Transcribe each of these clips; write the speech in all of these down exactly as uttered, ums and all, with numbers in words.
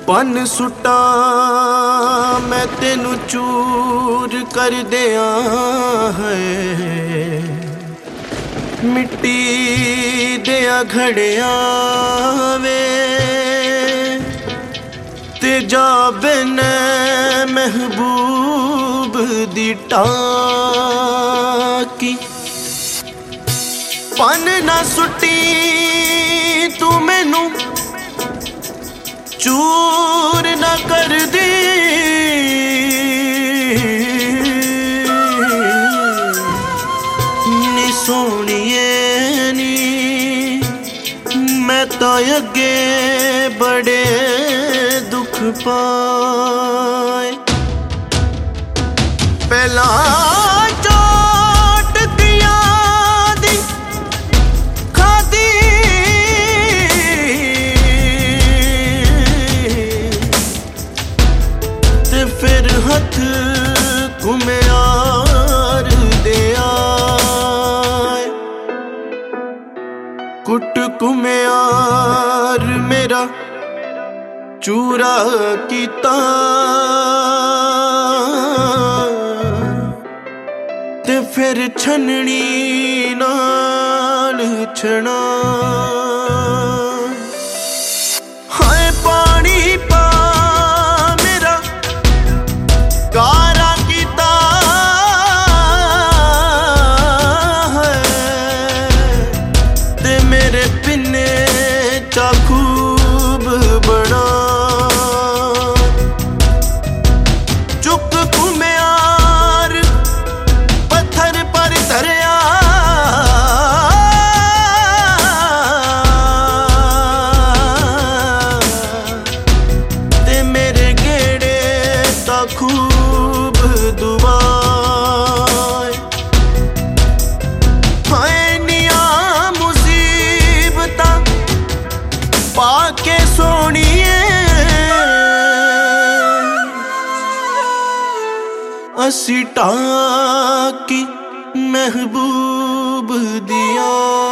पन सुटा मैं तेनू चूर कर दिया है, मिट्टी दिया घड़िया वे ते जा बिन महबूब दी टाकी। पन ना सुटी तू मैनू चूर ना कर दी, नी सोनिए नी मैं तो अगे बड़े दुख पाए। पहला चोट दिया दी खादी ते फिर हथ घुमियार दे आए। कुट घुमियार मेरा चूरा कीता ते फिर छननी नाल छना। हाय पानी पा मेरा कारा कीता है ते मेरे पिन्ने चा खूब बड़ा। चुक घुमियार पत्थर पर धरिया ते मेरे गेड़े ता खूब दुआए। हाय निया मुसीबतां पाके सोनिए असी टाकी महबूब दिया।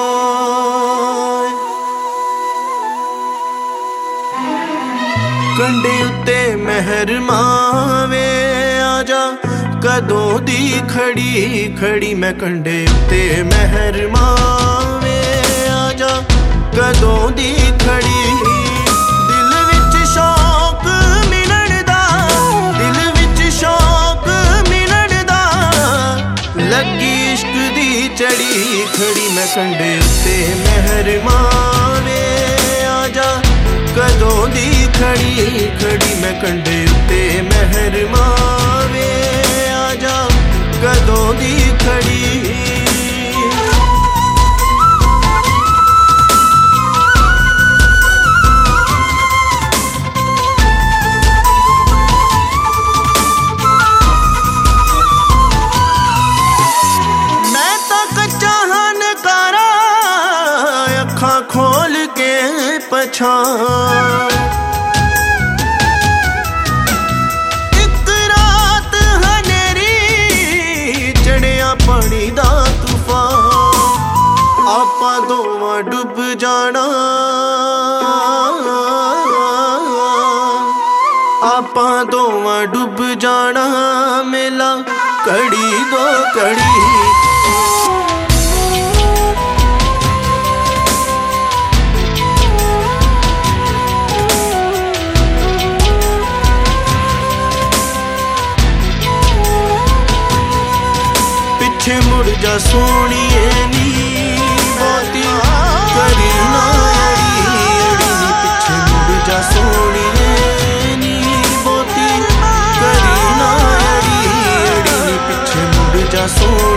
कंडे उत्ते मेहर मावे आजा कदों दी खड़ी खड़ी। मैं कंडे उत्ते मेहर मावे आजा कदों दी खड़ी। दिल विच शौक मिलन दा, दिल विच शौक मिलन दा, लगी इश्क दी चढ़ी खड़ी। मैं कंडे उत्ते मेहर मावे आजा कदों दी खड़ी खड़ी। मैं कंडे उत्ते मेहर मावे आजा कदों दी खड़ी। खोल के पछान एक रात हनेरी चढ़िया पानी दा तूफान। आपा दोवां डुब जाना, आपा दोवां डुब जाना मेला कड़ी दो कड़ी। पिछे मुड़ जा सोनिए नी बहुती करी ना अड़ी अड़ी। पिछे मुड़ जा सोनिए नी बहुती करी ना अड़ी अड़ी। पिछे मुड़ जा सोनिए